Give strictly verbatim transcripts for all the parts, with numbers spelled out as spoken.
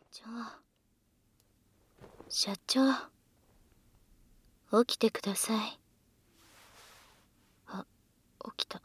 長、社長、起きてください。あ、起きた。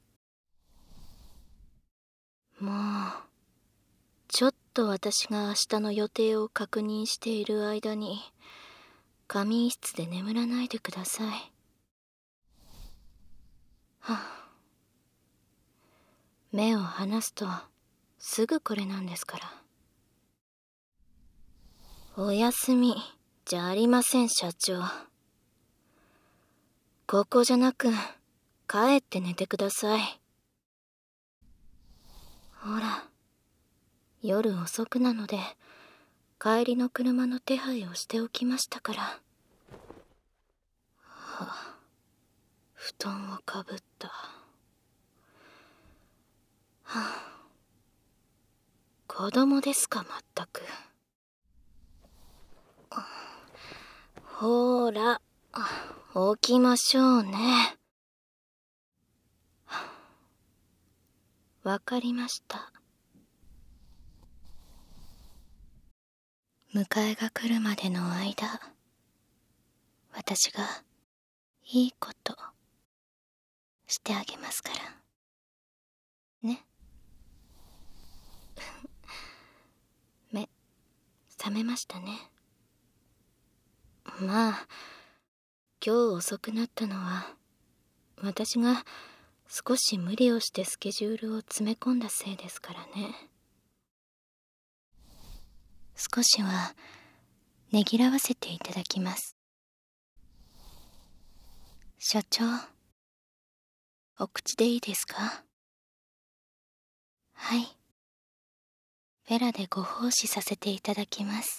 もう、ちょっと私が明日の予定を確認している間に、仮眠室で眠らないでください。はあ、目を離すと、すぐこれなんですから。お休みじゃありません、社長。ここじゃなく、帰って寝てください。ほら、夜遅くなので、帰りの車の手配をしておきましたから。はあ、布団をかぶった。はあ、子供ですか、まったく。ほーら、起きましょうね。わかりました。迎えが来るまでの間、私がいいことしてあげますから。ね。目、覚めましたね。まあ、今日遅くなったのは、私が少し無理をしてスケジュールを詰め込んだせいですからね。少しはねぎらわせていただきます。社長、お口でいいですか？はい。フェラでご奉仕させていただきます。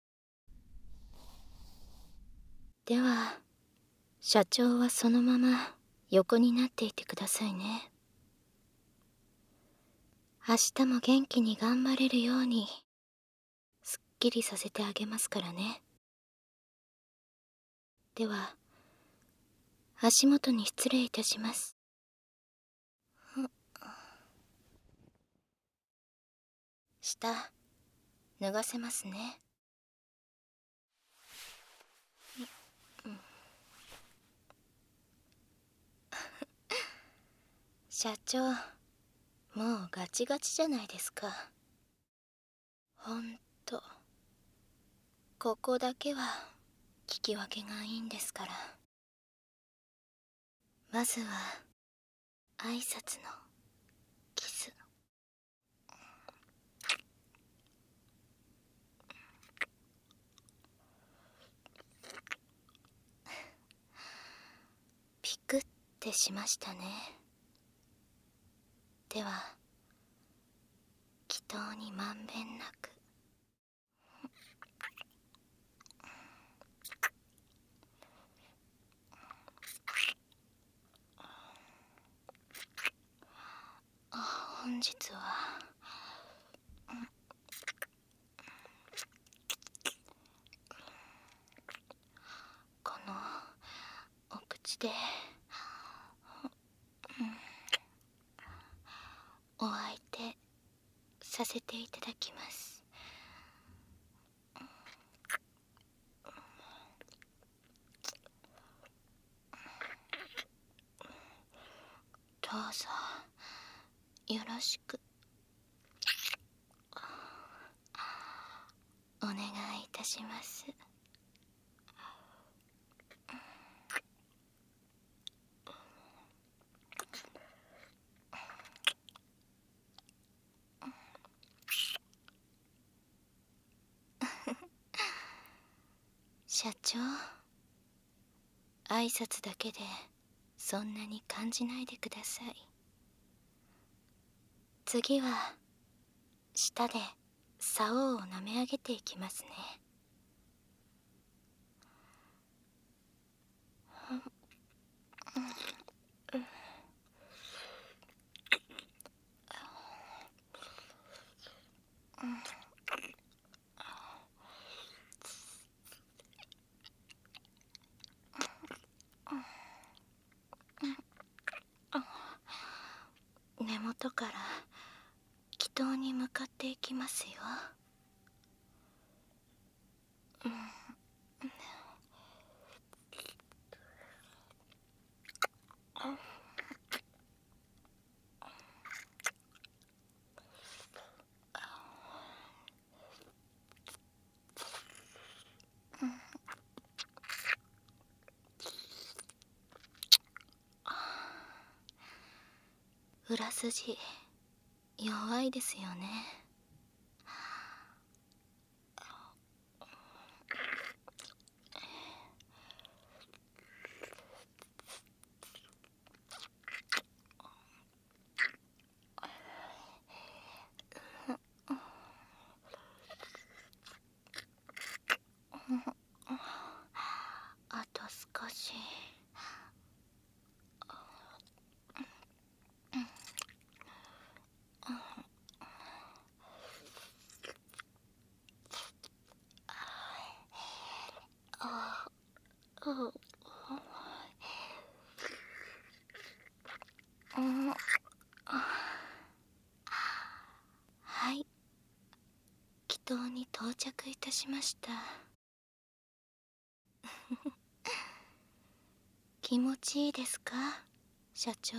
では、社長はそのまま横になっていてくださいね。明日も元気に頑張れるように、すっきりさせてあげますからね。では、足元に失礼いたします。下、脱がせますね。社長、もうガチガチじゃないですか。ほんと、ここだけは聞き分けがいいんですから。まずは挨拶のキス。ピクってしましたね。では、祈祷にまんべんなく。本日は、このお口でお相手させていただきます。どうぞよろしくお願いいたします。社長、挨拶だけでそんなに感じないでください。次は舌で竿を舐め上げていきますね。根元から祈祷に向かっていきますよ。 裏筋弱いですよね。あと少し。はい、祈祷に到着いたしました。気持ちいいですか、社長。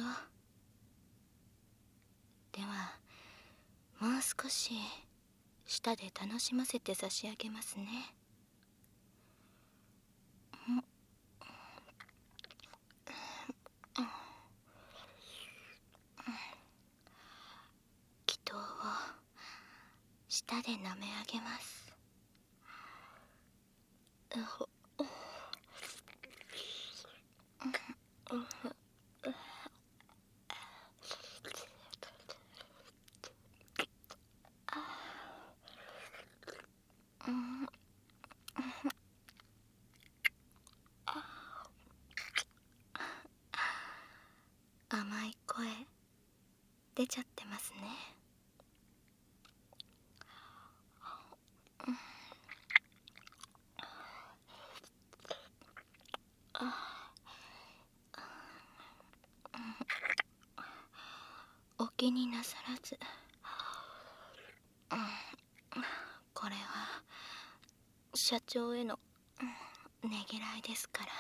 ではもう少し舌で楽しませて差し上げますね。祈祷を舌で舐め上げます。甘い声出ちゃってますね。お気になさらず。これは社長へのねぎらいですから。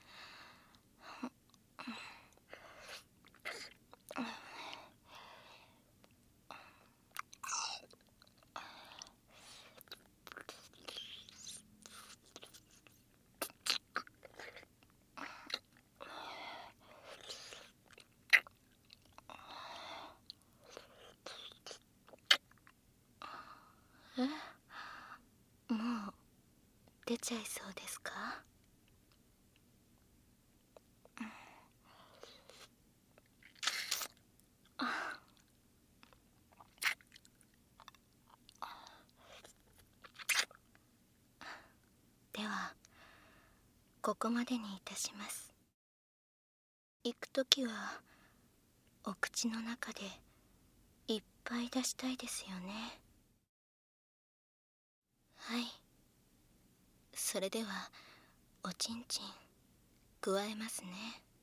え、もう出ちゃいそうですか？ではここまでにいたします。行くときはお口の中でいっぱい出したいですよね。はい、それではおちんちん加えますね。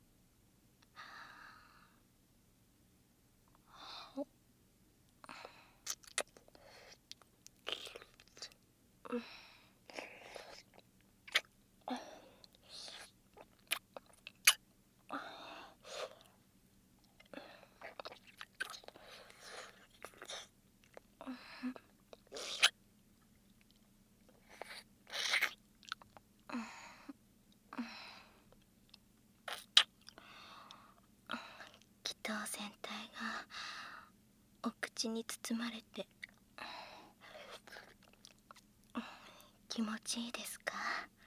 祈祷全体がお口に包まれて気持ちいいですか？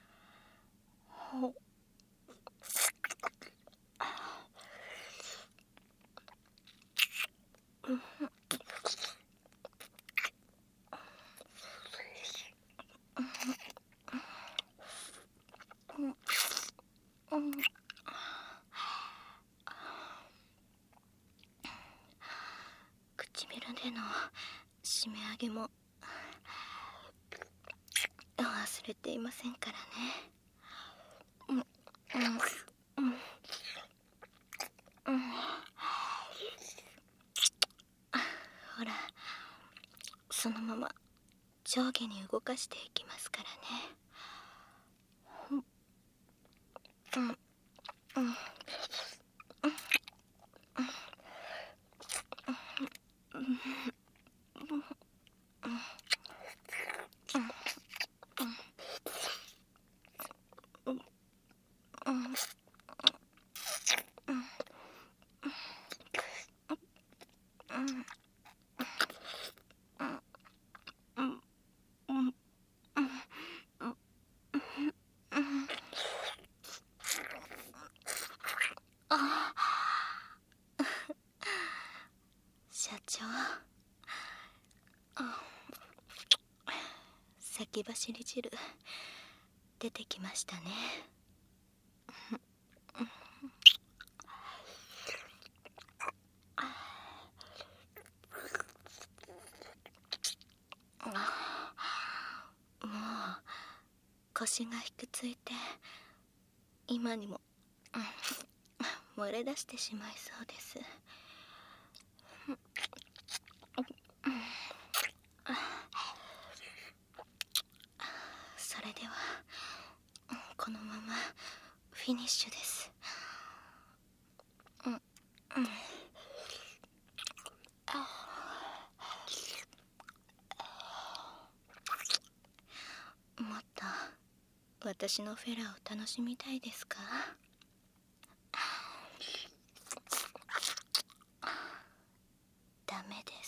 唇での締め上げも忘れていませんからね。うんうんうんうん、ほら、そのまま上下に動かしていきますからね。 社長、先走り汁出てきましたね。もう腰が引くついて今にも漏れ出してしまいそうです。それではこのままフィニッシュです。うんうんもっと私のフェラを楽しみたいですか？ダメです。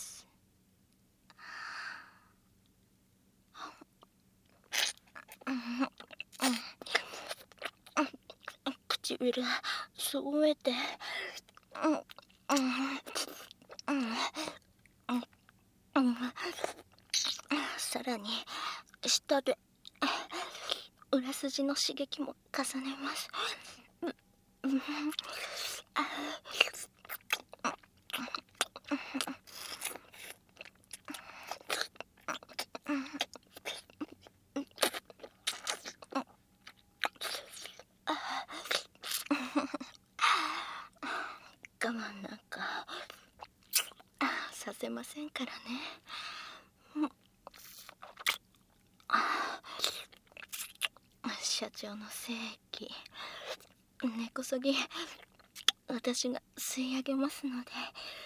唇すごめて、うんうんうんうん、さらに舌で裏筋の刺激も重ねます。我慢なんかさせませんからね。社長の精液根こそぎ私が吸い上げますので。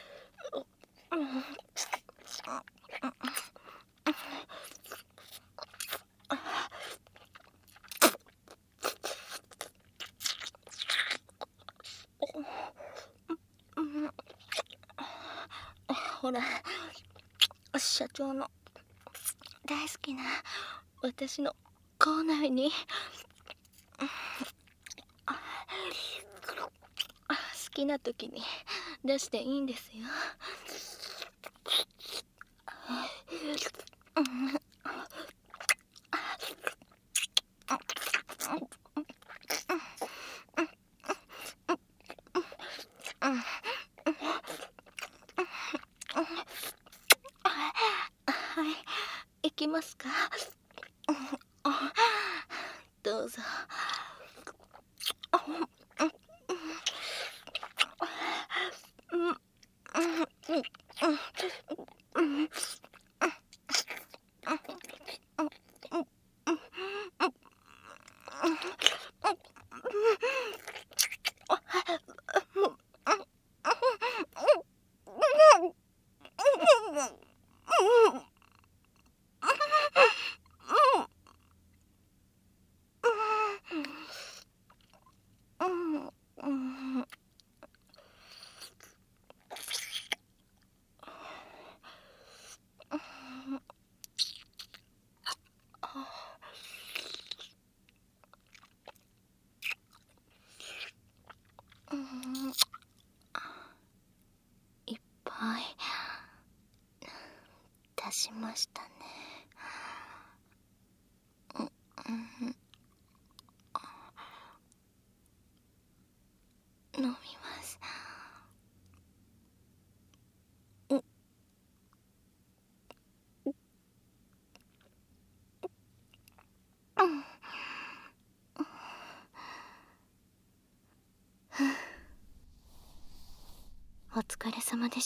ほら、社長の大好きな私の口内に好きな時に出していいんですよ。はい、行きますか？どうぞ。いっぱい出しましたね。飲みます。お疲れ様でした。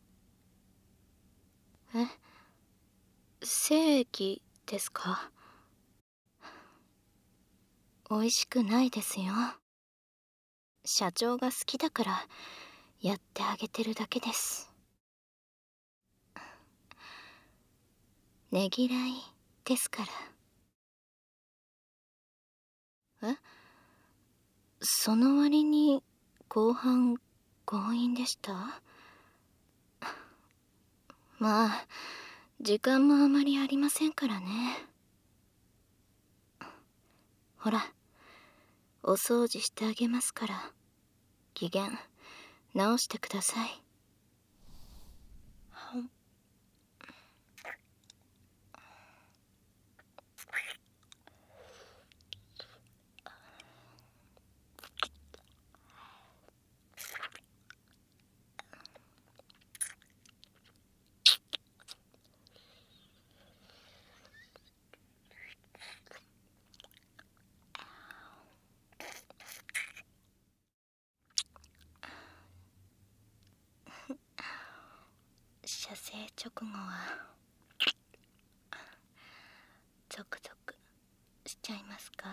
え、精液ですか？ 美味しくないですよ。社長が好きだからやってあげてるだけです。ねぎらいですから。え？その割に後半強引でした？まあ時間もあまりありませんからね。ほら、お掃除してあげますから、機嫌直してください。射精直後はゾクゾクしちゃいますか？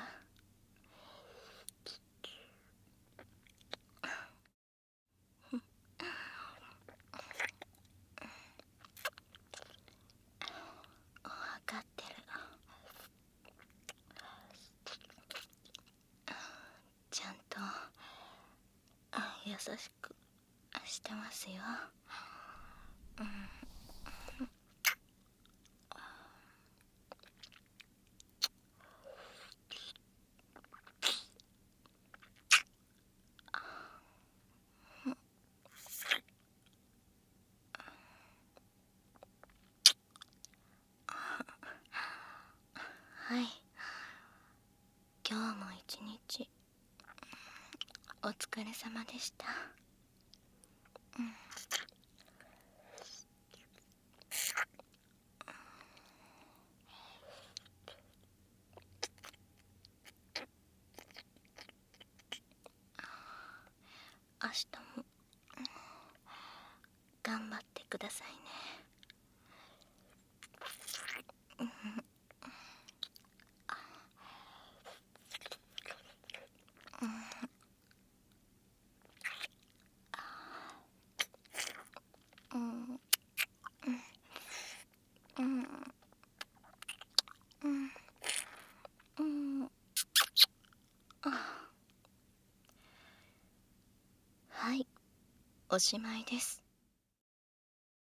分かってる。ちゃんと優しくしてますよ。うん。はい、今日も一日お疲れ様でした。うん、明日も頑張ってくださいね。うん、うん、うん、うん、うん。はい、おしまいです。